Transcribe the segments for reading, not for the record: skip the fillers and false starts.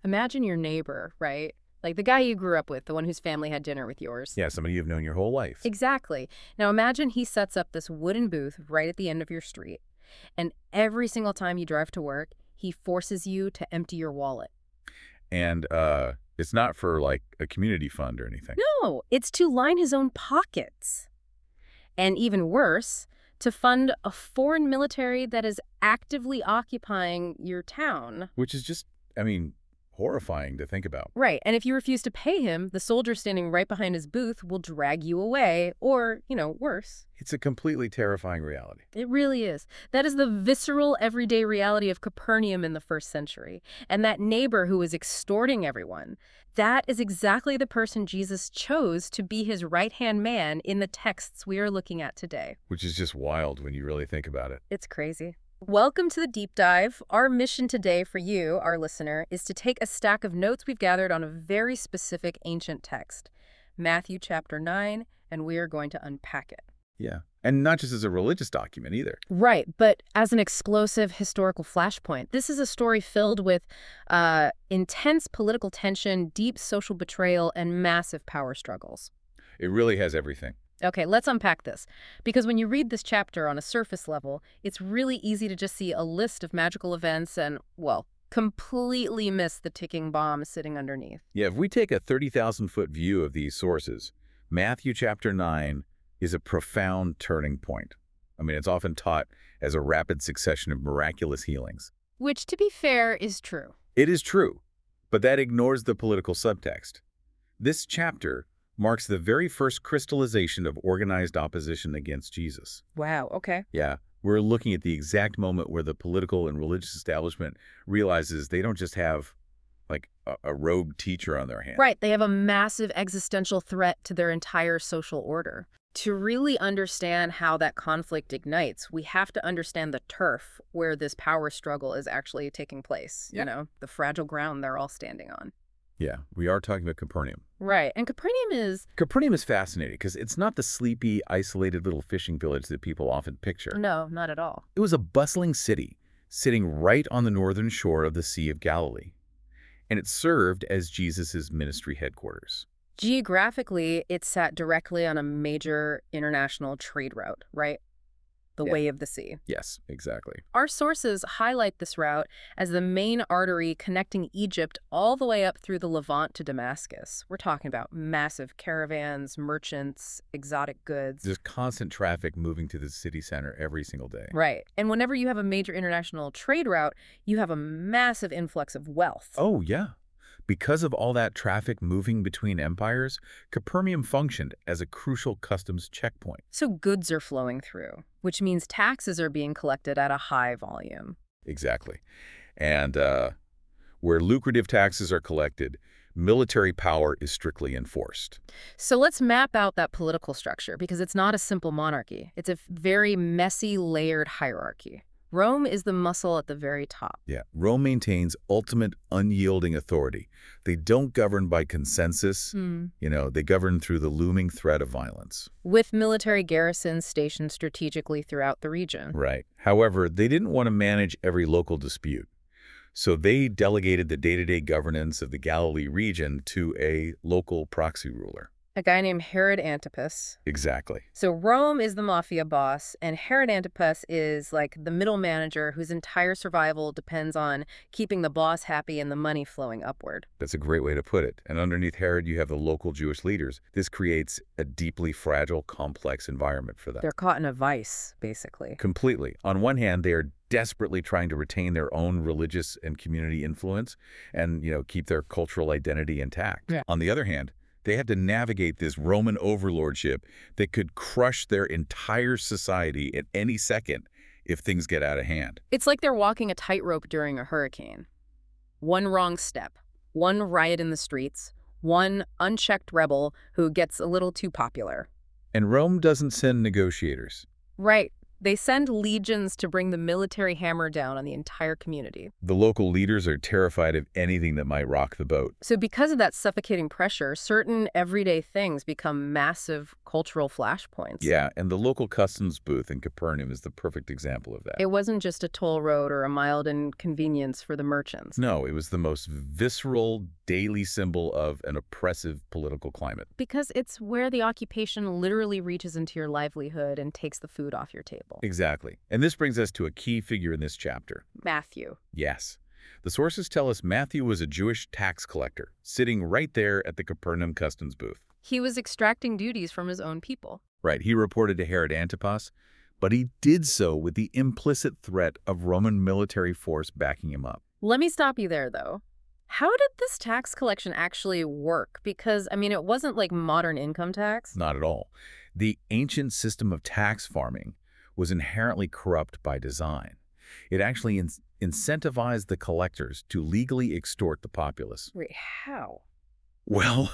Imagine your neighbor, right? Like the guy you grew up with, the one whose family had dinner with yours. Yeah, somebody you've known your whole life. Exactly. Now imagine he sets up this wooden booth right at the end of your street, and every single time you drive to work, he forces you to empty your wallet. And it's not for, like, a community fund or anything. No, it's to line his own pockets. And even worse, to fund a foreign military that is actively occupying your town. Which is just, I mean, horrifying to think about. Right, and if you refuse to pay him, the soldier standing right behind his booth will drag you away, or, worse. It's a completely terrifying reality. It really is. That is the visceral, everyday reality of Capernaum in the first century. And that neighbor who was extorting everyone, that is exactly the person Jesus chose to be his right-hand man in the texts we are looking at today. Which is just wild when you really think about it. It's crazy. Welcome to the Deep Dive. Our mission today for you, our listener, is to take a stack of notes we've gathered on a very specific ancient text, Matthew chapter 9, and we are going to unpack it. Yeah. And not just as a religious document either. Right, but as an explosive historical flashpoint. This is a story filled with intense political tension, deep social betrayal, and massive power struggles. It really has everything. Okay, let's unpack this. Because when you read this chapter on a surface level, it's really easy to just see a list of magical events and, well, completely miss the ticking bomb sitting underneath. Yeah, if we take a 30,000-foot view of these sources, Matthew chapter 9 is a profound turning point. I mean, it's often taught as a rapid succession of miraculous healings. Which, to be fair, is true. It is true, but that ignores the political subtext. This chapter marks the very first crystallization of organized opposition against Jesus. Wow, okay. Yeah, we're looking at the exact moment where the political and religious establishment realizes they don't just have, like, a rogue teacher on their hands. Right, they have a massive existential threat to their entire social order. To really understand how that conflict ignites, we have to understand the turf where this power struggle is actually taking place. Yeah. The fragile ground they're all standing on. Yeah, we are talking about Capernaum. Right, and Capernaum is... Capernaum is fascinating because it's not the sleepy, isolated little fishing village that people often picture. No, not at all. It was a bustling city, sitting right on the northern shore of the Sea of Galilee. And it served as Jesus' ministry headquarters. Geographically, it sat directly on a major international trade route, right? The Yeah. Way of the Sea. Yes, exactly. Our sources highlight this route as the main artery connecting Egypt all the way up through the Levant to Damascus. We're talking about massive caravans, merchants, exotic goods. There's constant traffic moving to the city center every single day. Right. And whenever you have a major international trade route, you have a massive influx of wealth. Oh, yeah. Because of all that traffic moving between empires, Capernaum functioned as a crucial customs checkpoint. So goods are flowing through, which means taxes are being collected at a high volume. Exactly. And where lucrative taxes are collected, military power is strictly enforced. So let's map out that political structure, because it's not a simple monarchy. It's a very messy, layered hierarchy. Rome is the muscle at the very top. Yeah, Rome maintains ultimate unyielding authority. They don't govern by consensus. They govern through the looming threat of violence. With military garrisons stationed strategically throughout the region. Right. However, they didn't want to manage every local dispute. So they delegated the day-to-day governance of the Galilee region to a local proxy ruler. A guy named Herod Antipas. Exactly. So Rome is the mafia boss, and Herod Antipas is like the middle manager whose entire survival depends on keeping the boss happy and the money flowing upward. That's a great way to put it. And underneath Herod, you have the local Jewish leaders. This creates a deeply fragile, complex environment for them. They're caught in a vice, basically. Completely. On one hand, they are desperately trying to retain their own religious and community influence and, keep their cultural identity intact. Yeah. On the other hand, they had to navigate this Roman overlordship that could crush their entire society at any second if things get out of hand. It's like they're walking a tightrope during a hurricane. One wrong step, one riot in the streets, one unchecked rebel who gets a little too popular. And Rome doesn't send negotiators. Right. They send legions to bring the military hammer down on the entire community. The local leaders are terrified of anything that might rock the boat. So because of that suffocating pressure, certain everyday things become massive cultural flashpoints. Yeah, and the local customs booth in Capernaum is the perfect example of that. It wasn't just a toll road or a mild inconvenience for the merchants. No, it was the most visceral daily symbol of an oppressive political climate. Because it's where the occupation literally reaches into your livelihood and takes the food off your table. Exactly. And this brings us to a key figure in this chapter. Matthew. Yes. The sources tell us Matthew was a Jewish tax collector, sitting right there at the Capernaum customs booth. He was extracting duties from his own people. Right, he reported to Herod Antipas, but he did so with the implicit threat of Roman military force backing him up. Let me stop you there, though. How did this tax collection actually work? Because, I mean, it wasn't like modern income tax. Not at all. The ancient system of tax farming was inherently corrupt by design. It actually incentivized the collectors to legally extort the populace. Wait, how? Well,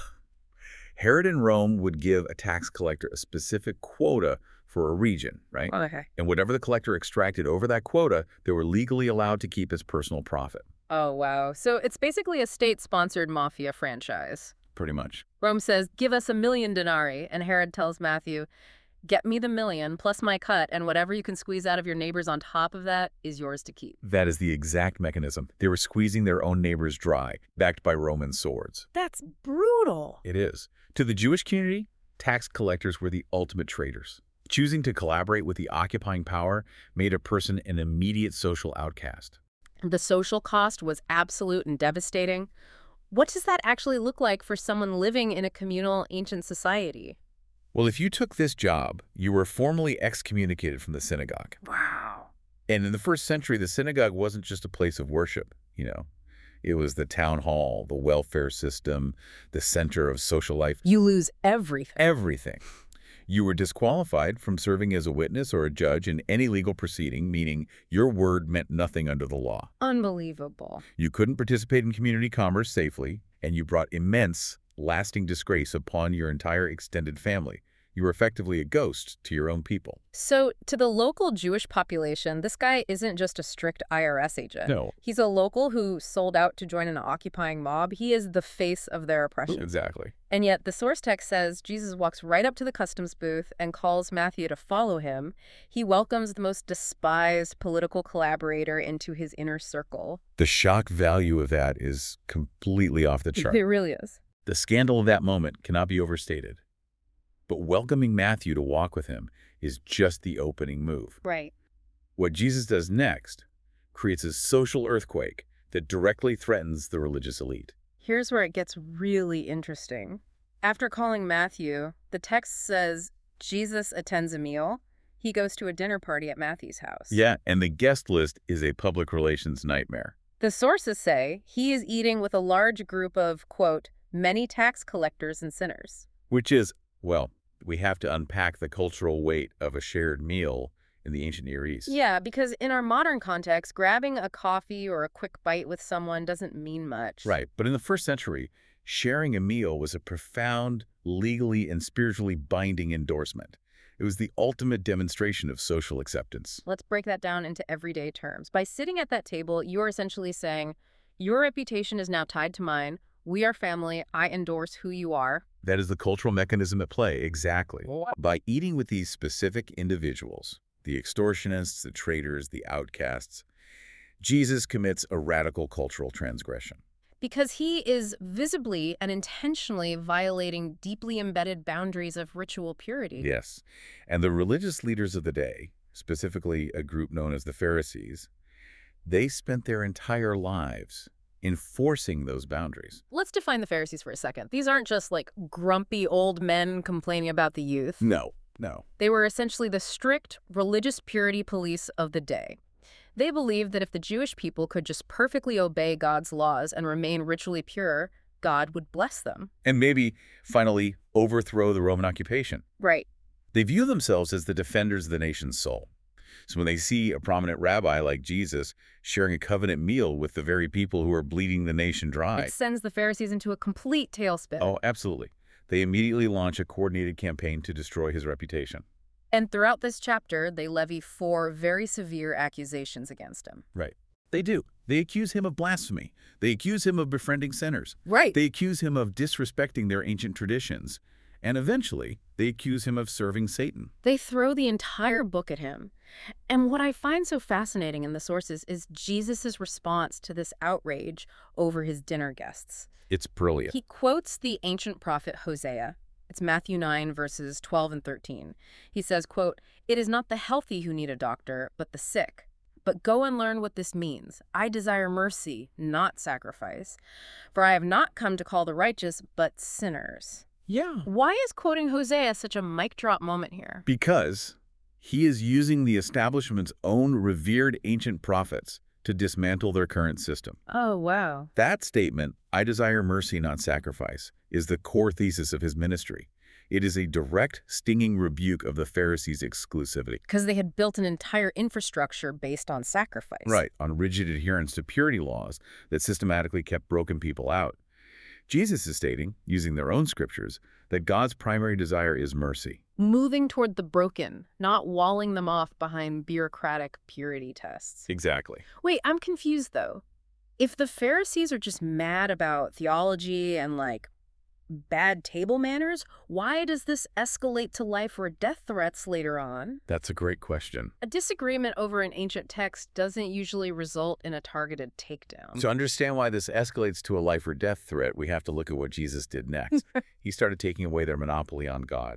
Herod in Rome would give a tax collector a specific quota for a region, right? Okay. And whatever the collector extracted over that quota, they were legally allowed to keep as personal profit. Oh, wow. So it's basically a state-sponsored mafia franchise. Pretty much. Rome says, give us 1,000,000 denarii, and Herod tells Matthew, get me the 1,000,000 plus my cut, and whatever you can squeeze out of your neighbors on top of that is yours to keep. That is the exact mechanism. They were squeezing their own neighbors dry, backed by Roman swords. That's brutal. It is. To the Jewish community, tax collectors were the ultimate traitors. Choosing to collaborate with the occupying power made a person an immediate social outcast. The social cost was absolute and devastating. What does that actually look like for someone living in a communal ancient society? Well, if you took this job, you were formally excommunicated from the synagogue. Wow. And in the first century, the synagogue wasn't just a place of worship, It was the town hall, the welfare system, the center of social life. You lose everything. Everything. You were disqualified from serving as a witness or a judge in any legal proceeding, meaning your word meant nothing under the law. Unbelievable. You couldn't participate in community commerce safely, and you brought immense, lasting disgrace upon your entire extended family. You were effectively a ghost to your own people. So, to the local Jewish population, this guy isn't just a strict IRS agent. No. He's a local who sold out to join an occupying mob. He is the face of their oppression. Exactly. And yet, the source text says Jesus walks right up to the customs booth and calls Matthew to follow him. He welcomes the most despised political collaborator into his inner circle. The shock value of that is completely off the chart. It really is. The scandal of that moment cannot be overstated. But welcoming Matthew to walk with him is just the opening move. Right. What Jesus does next creates a social earthquake that directly threatens the religious elite. Here's where it gets really interesting. After calling Matthew, the text says Jesus attends a meal. He goes to a dinner party at Matthew's house. Yeah, and the guest list is a public relations nightmare. The sources say he is eating with a large group of, quote, many tax collectors and sinners. Which is, well, we have to unpack the cultural weight of a shared meal in the ancient Near East. Yeah, because in our modern context, grabbing a coffee or a quick bite with someone doesn't mean much. Right, but in the first century, sharing a meal was a profound, legally and spiritually binding endorsement. It was the ultimate demonstration of social acceptance. Let's break that down into everyday terms. By sitting at that table, you're essentially saying, your reputation is now tied to mine. We are family. I endorse who you are. That is the cultural mechanism at play, exactly. By eating with these specific individuals, the extortionists, the traitors, the outcasts, Jesus commits a radical cultural transgression. Because he is visibly and intentionally violating deeply embedded boundaries of ritual purity. Yes, and the religious leaders of the day, specifically a group known as the Pharisees, they spent their entire lives enforcing those boundaries. Let's define the Pharisees for a second. These aren't just like grumpy old men complaining about the youth. No. They were essentially the strict religious purity police of the day. They believed that if the Jewish people could just perfectly obey God's laws and remain ritually pure, God would bless them. And maybe, finally, overthrow the Roman occupation. Right. They view themselves as the defenders of the nation's soul. So when they see a prominent rabbi like Jesus sharing a covenant meal with the very people who are bleeding the nation dry. It sends the Pharisees into a complete tailspin. Oh, absolutely. They immediately launch a coordinated campaign to destroy his reputation. And throughout this chapter, they levy 4 very severe accusations against him. Right. They do. They accuse him of blasphemy. They accuse him of befriending sinners. Right. They accuse him of disrespecting their ancient traditions. And eventually, they accuse him of serving Satan. They throw the entire book at him. And what I find so fascinating in the sources is Jesus' response to this outrage over his dinner guests. It's brilliant. He quotes the ancient prophet Hosea. It's Matthew 9, verses 12 and 13. He says, quote, "It is not the healthy who need a doctor, but the sick. But go and learn what this means. I desire mercy, not sacrifice. For I have not come to call the righteous, but sinners." Yeah. Why is quoting Hosea such a mic drop moment here? Because he is using the establishment's own revered ancient prophets to dismantle their current system. Oh, wow. That statement, "I desire mercy, not sacrifice," is the core thesis of his ministry. It is a direct, stinging rebuke of the Pharisees' exclusivity. Because they had built an entire infrastructure based on sacrifice. Right, on rigid adherence to purity laws that systematically kept broken people out. Jesus is stating, using their own scriptures, that God's primary desire is mercy. Moving toward the broken, not walling them off behind bureaucratic purity tests. Exactly. Wait, I'm confused, though. If the Pharisees are just mad about theology and, bad table manners, why does this escalate to life or death threats later on? That's a great question. A disagreement over an ancient text doesn't usually result in a targeted takedown. To understand why this escalates to a life or death threat, we have to look at what Jesus did next. He started taking away their monopoly on God.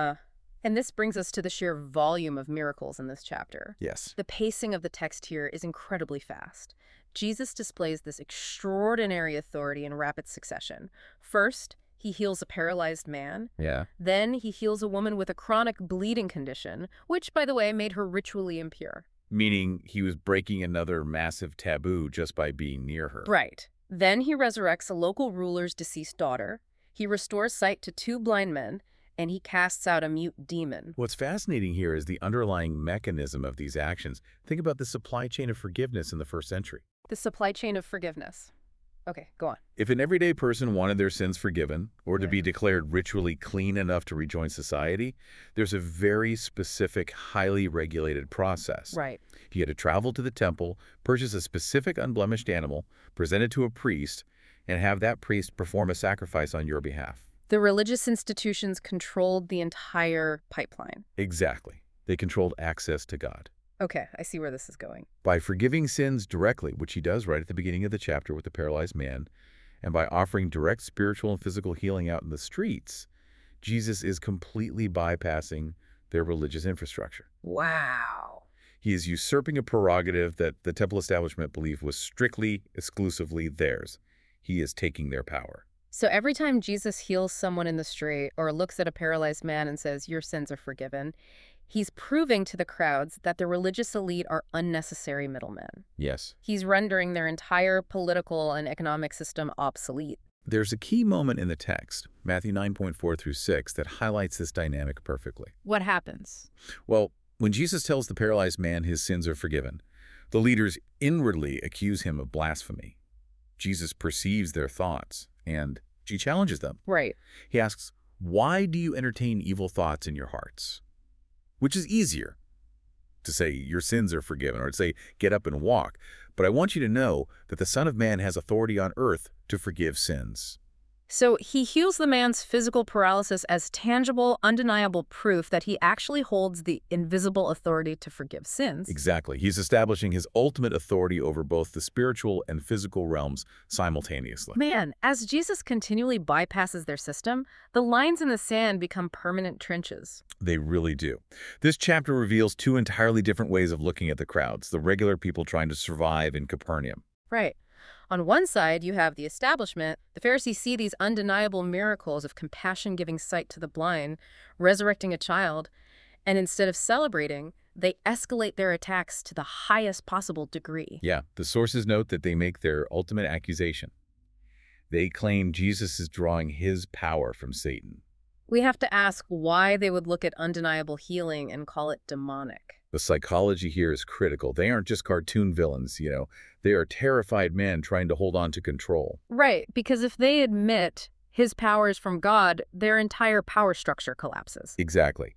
And this brings us to the sheer volume of miracles in this chapter. Yes. The pacing of the text here is incredibly fast. Jesus displays this extraordinary authority in rapid succession. First, he heals a paralyzed man. Yeah. Then he heals a woman with a chronic bleeding condition, which, by the way, made her ritually impure. Meaning he was breaking another massive taboo just by being near her. Right. Then he resurrects a local ruler's deceased daughter. He restores sight to 2 blind men, and he casts out a mute demon. What's fascinating here is the underlying mechanism of these actions. Think about the supply chain of forgiveness in the first century. The supply chain of forgiveness. Okay, go on. If an everyday person wanted their sins forgiven or to be declared ritually clean enough to rejoin society, there's a very specific, highly regulated process. Right. He had to travel to the temple, purchase a specific unblemished animal, present it to a priest, and have that priest perform a sacrifice on your behalf. The religious institutions controlled the entire pipeline. Exactly. They controlled access to God. Okay, I see where this is going. By forgiving sins directly, which he does right at the beginning of the chapter with the paralyzed man, and by offering direct spiritual and physical healing out in the streets, Jesus is completely bypassing their religious infrastructure. Wow. He is usurping a prerogative that the temple establishment believed was strictly, exclusively theirs. He is taking their power. So every time Jesus heals someone in the street or looks at a paralyzed man and says, "Your sins are forgiven," he's proving to the crowds that the religious elite are unnecessary middlemen. Yes. He's rendering their entire political and economic system obsolete. There's a key moment in the text, Matthew 9.4 through 6, that highlights this dynamic perfectly. What happens? Well, when Jesus tells the paralyzed man his sins are forgiven, the leaders inwardly accuse him of blasphemy. Jesus perceives their thoughts, and he challenges them. Right. He asks, "Why do you entertain evil thoughts in your hearts?" Which is easier, to say your sins are forgiven or to say get up and walk. But I want you to know that the Son of Man has authority on earth to forgive sins. So he heals the man's physical paralysis as tangible, undeniable proof that he actually holds the invisible authority to forgive sins. Exactly. He's establishing his ultimate authority over both the spiritual and physical realms simultaneously. Man, as Jesus continually bypasses their system, the lines in the sand become permanent trenches. They really do. This chapter reveals 2 entirely different ways of looking at the crowds, the regular people trying to survive in Capernaum. Right. On one side, you have the establishment. The Pharisees see these undeniable miracles of compassion giving sight to the blind, resurrecting a child, and instead of celebrating, they escalate their attacks to the highest possible degree. Yeah, the sources note that they make their ultimate accusation. They claim Jesus is drawing his power from Satan. We have to ask why they would look at undeniable healing and call it demonic. The psychology here is critical. They aren't just cartoon villains, They are terrified men trying to hold on to control. Right, because if they admit his power is from God, their entire power structure collapses. Exactly.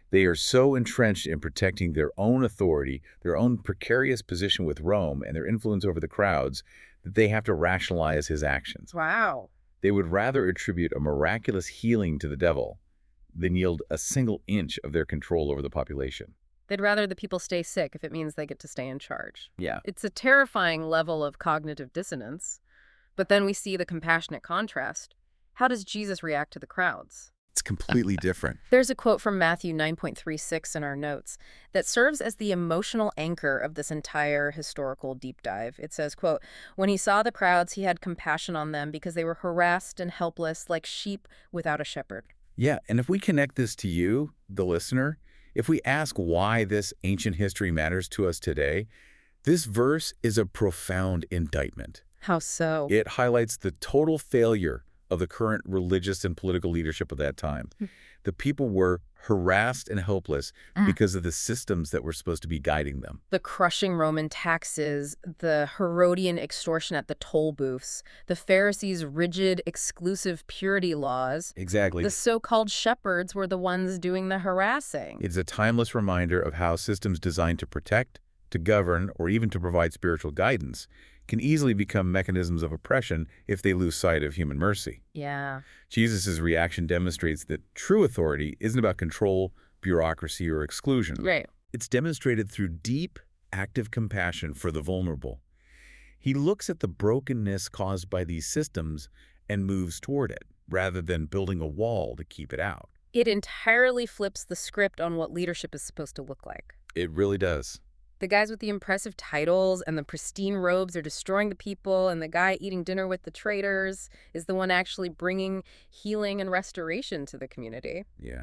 They are so entrenched in protecting their own authority, their own precarious position with Rome, and their influence over the crowds that they have to rationalize his actions. Wow. They would rather attribute a miraculous healing to the devil than yield a single inch of their control over the population. They'd rather the people stay sick if it means they get to stay in charge. Yeah. It's a terrifying level of cognitive dissonance. But then we see the compassionate contrast. How does Jesus react to the crowds? It's completely different. There's a quote from Matthew 9.36 in our notes that serves as the emotional anchor of this entire historical deep dive. It says, quote, "When he saw the crowds, he had compassion on them because they were harassed and helpless like sheep without a shepherd." Yeah, and if we connect this to you, the listener, if we ask why this ancient history matters to us today, this verse is a profound indictment. How so? It highlights the total failure of the current religious and political leadership of that time. The people were harassed and helpless because of the systems that were supposed to be guiding them. The crushing Roman taxes, the Herodian extortion at the toll booths, the Pharisees' rigid, exclusive purity laws. Exactly. The so-called shepherds were the ones doing the harassing. It's a timeless reminder of how systems designed to protect, to govern, or even to provide spiritual guidance can easily become mechanisms of oppression if they lose sight of human mercy. Yeah. Jesus' reaction demonstrates that true authority isn't about control, bureaucracy, or exclusion. Right. It's demonstrated through deep, active compassion for the vulnerable. He looks at the brokenness caused by these systems and moves toward it, rather than building a wall to keep it out. It entirely flips the script on what leadership is supposed to look like. It really does. The guys with the impressive titles and the pristine robes are destroying the people, and the guy eating dinner with the traitors is the one actually bringing healing and restoration to the community. Yeah.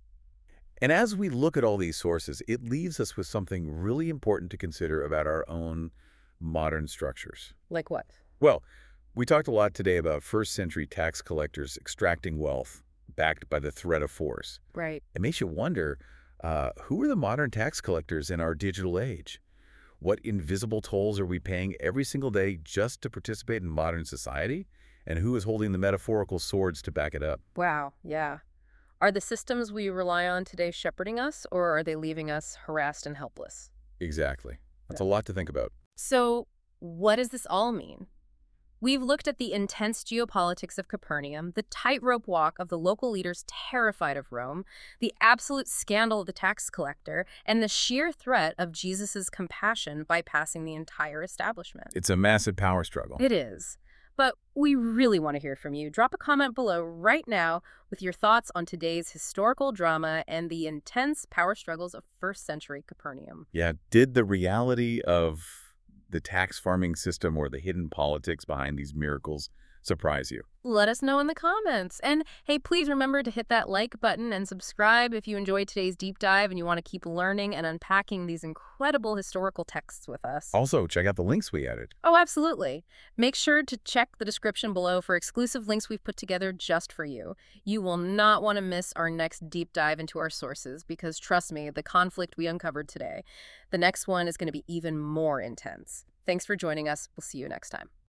And as we look at all these sources, it leaves us with something really important to consider about our own modern structures. Like what? Well, we talked a lot today about first-century tax collectors extracting wealth backed by the threat of force. Right. It makes you wonder, who are the modern tax collectors in our digital age? What invisible tolls are we paying every single day just to participate in modern society? And who is holding the metaphorical swords to back it up? Wow, yeah. Are the systems we rely on today shepherding us, or are they leaving us harassed and helpless? Exactly. That's a lot to think about. So, what does this all mean? We've looked at the intense geopolitics of Capernaum, the tightrope walk of the local leaders terrified of Rome, the absolute scandal of the tax collector, and the sheer threat of Jesus' compassion bypassing the entire establishment. It's a massive power struggle. It is. But we really want to hear from you. Drop a comment below right now with your thoughts on today's historical drama and the intense power struggles of first-century Capernaum. Yeah, did the reality of the tax farming system or the hidden politics behind these miracles surprise you? Let us know in the comments. And hey, please remember to hit that like button and subscribe if you enjoyed today's deep dive and you want to keep learning and unpacking these incredible historical texts with us. Also, check out the links we added. Oh, absolutely. Make sure to check the description below for exclusive links we've put together just for you. You will not want to miss our next deep dive into our sources because, trust me, the conflict we uncovered today, the next one is going to be even more intense. Thanks for joining us. We'll see you next time.